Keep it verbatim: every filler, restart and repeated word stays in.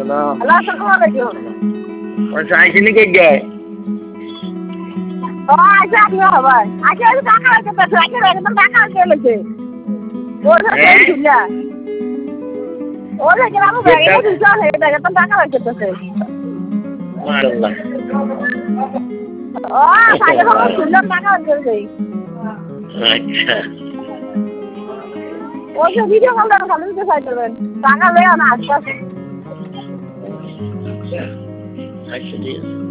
hello আসসালামু আলাইকুম ওই সাইকেলে কে গে ও আচ্ছা কি হবে আচ্ছা এই টাকা আছে তো আচ্ছা একদম টাকা আছে লেগে ওর সাথে শুনলা ওরে গ্রাম বাইরে দুজন এটা একদম টাকা আছে তো মাশাআল্লাহ ও সাইকেল শুনলাম টাকা আছে দেই আচ্ছা ওই যে ভিডিও কল করে খালি দিতে চাইতেন টাকা লইয়া না আজকে আচ্ছা ঠিক আছে